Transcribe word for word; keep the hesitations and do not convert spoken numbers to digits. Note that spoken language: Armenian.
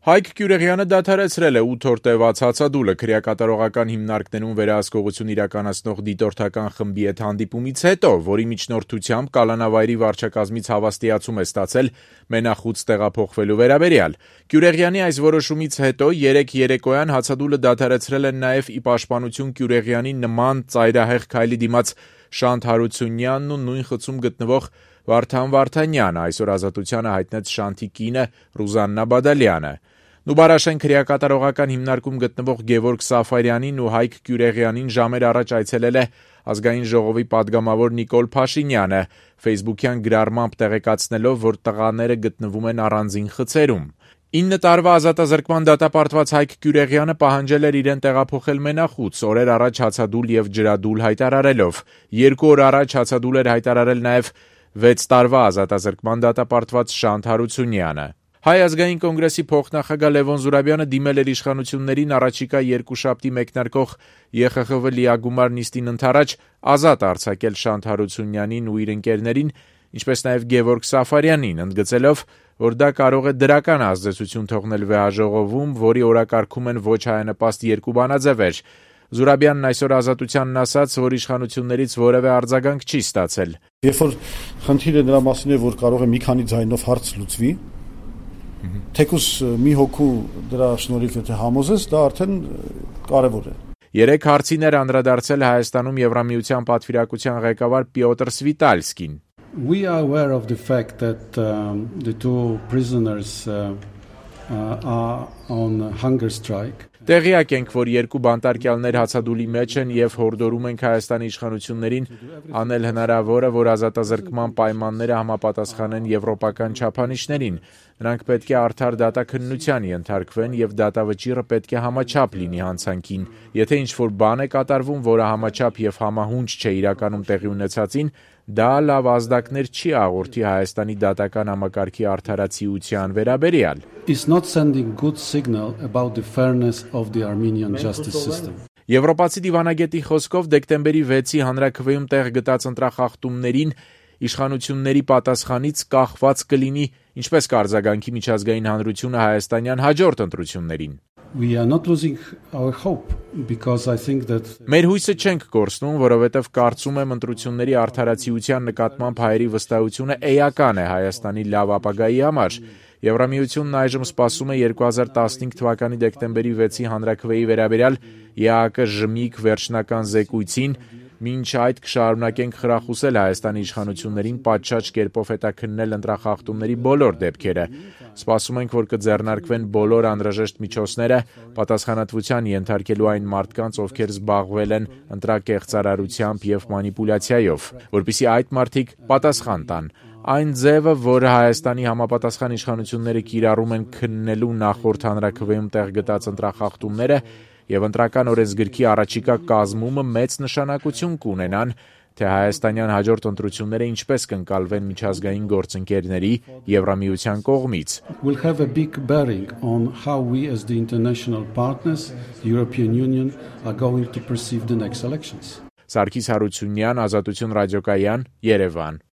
Հայկ Կյուրեղյանը դադարեցրել է ութ օր տևած հացադուլը քրեակատարողական հիմնարկներում վերահսկողություն իրականացնող դիտորդական խմբի հետ հանդիպումից հետո, որի միջնորդությամբ կալանավայրի վարչակազմից հավաստիացում է ստացել մենախուց տեղափոխվելու վերաբերյալ։ Կյուրեղյանի այս որոշումից հետո երեկ երեկոյան հացադուլը դադարեցրել են նաև ի պաշտպանություն Կյուրեղյանի նման ծայրահեղ քայլի դիմաց Շանթ Հարությունյանն ու նույն խցում գտնվող Վարդան Վարդանյանը, այսօր Ազատությանը հայտնեց Շանթի կինը Ռուզաննա Բադալյանը։ Նուբարաշեն քրեակատարողական հիմնարկում գտնվող Գևորգ Սաֆարյանին ու Հայկ Կյուրեղյանին ժամեր առաջ այցելել է Ազգային ժողովի պատգամավոր Նիկոլ Փաշինյանը, ֆեյսբուքյան գրառմամբ տեղեկացնելով, որ տղաները գտնվում են առանձին խցերում։ ինը տարվա ազատազրկման դատապարտված Հայկ Կյուրեղյանը պահանջել էր իրեն տեղափոխել մենախուց, օրեր առաջ հացադուլ եւ ջրադուլ հայտարարելով։ Երկու օր առաջ հացադուլ էր հայտարարել նաեւ վեց տարվա ազատազրկման դատապարտված Շանթ Հարությունյանը։ Հայ ազգային կոնգրեսի փոխնախագահ Լևոն Զուրաբյանը դիմել էր իշխանություններին առաջիկա երկուշաբթի մեկնարկող Է Խ Խ V լիագումար նիստին ընդառաջ ազատ արձակել Շանթ Հարությունյանին ու իր ընկերներին, ինչպես նաև Գևորգ Սաֆարյանին, ընդգծելով, որ դա կարող է դրական ազդեցություն թողնել վեհաժողովում, որի օրակարգում են ոչ հայանպաստ երկու բանաձևեր։ Զուրաբյանն այսօր Ազատությանն ասաց, որ իշխանություններից որևէ արձագանք չի ստացել։ Երբ որ խնդիրը նրա մասին է, որ կարող է մի քանի ձայնով հարց լուծվի, թեկուզ մի հոգու դրա շնորհիվ եթե համոզես, դա արդեն կարևոր է։ Երեք հարցին էր անդրադարձել Հայաստանում Եվրամիության պատվիրակության ղեկավար Պյոտր Սվիտալսկին։ We are aware of the fact that um, the two prisoners uh, uh, are on hunger strike. Տեղյակ ենք, որ երկու բանտարկյալներ հացադուլի մեջ են եւ հորդորում ենք Հայաստանի իշխանություններին անել հնարավորը, որ ազատազրկման պայմանները համապատասխանեն եվրոպական չափանիշներին։ Նրանք պետք է արդար դատաքննության ենթարկվեն եւ դատավճիռը պետք է համաչափ լինի հանցանքին։ Եթե ինչ-որ բան է կատարվում, որը համաչափ եւ համահունչ չէ իրականում տեղի ունեցածին, դա լավ ազդակներ չի աղորդի Հայաստանի դատական համակարգի արդարացիության վերաբերյալ։ It's not sending good signal about the fairness of the Armenian justice system. Եվրոպացի դիվանագետի խոսքով դեկտեմբերի վեցի հանրաքվեում տեղ գտած ընտրախախտումներին իշխանությունների պատասխանից կախված կլինի ինչպես կարձագանքի միջազգային հանրությունը հայաստանյան հաջորդ ընտրություններին։ We are not losing our hope because I think that Մեր հույսը չենք կորցնում, որովհետև կարծում եմ ընտրությունների արդարացիության նկատմամբ հայերի վստահությունը էական է Հայաստանի լավ ապագայի համար։ Եվրամիությունն այժմ սպասում է երկու հազար տասնհինգ թվականի դեկտեմբերի վեցի հանրաքվեի վերաբերյալ Է Ա Կ Ժմիկ վերջնական զեկույցին, մինչ այդ կշարունակենք խրախուսել Հայաստանի իշխանություններին պատշաճ կերպով հետաքննել ընտրախախտումների բոլոր դեպքերը։ Սպասում ենք, որ կձեռնարկվեն բոլոր անհրաժեշտ միջոցները պատասխանատվության ենթարկելու այն մարդկանց, ովքեր զբաղվել են ընտրակեղծարարությամբ եւ մանիպուլյացիայով, որպեսզի այդ մարդիկ պատասխան տան։ Այն ձևը, որ Հայաստանի համապատասխան իշխանությունները կիրառում են քննելու նախորդ հանրաքվեում տեղ գտած ընտրախախտումները եւ ընտրական օրենսգրքի առաջիկա կազմումը մեծ նշանակություն կունենան, թե հայաստանյան հաջորդ ընտրությունները ինչպես կընկալվեն միջազգային գործընկերների Եվրամիության կողմից։ will have a big bearing on how we as the international partners, the European Union, are going to perceive the next elections. Սարգիս Հարությունյան, Ազատություն ռադիոկայան, Երևան։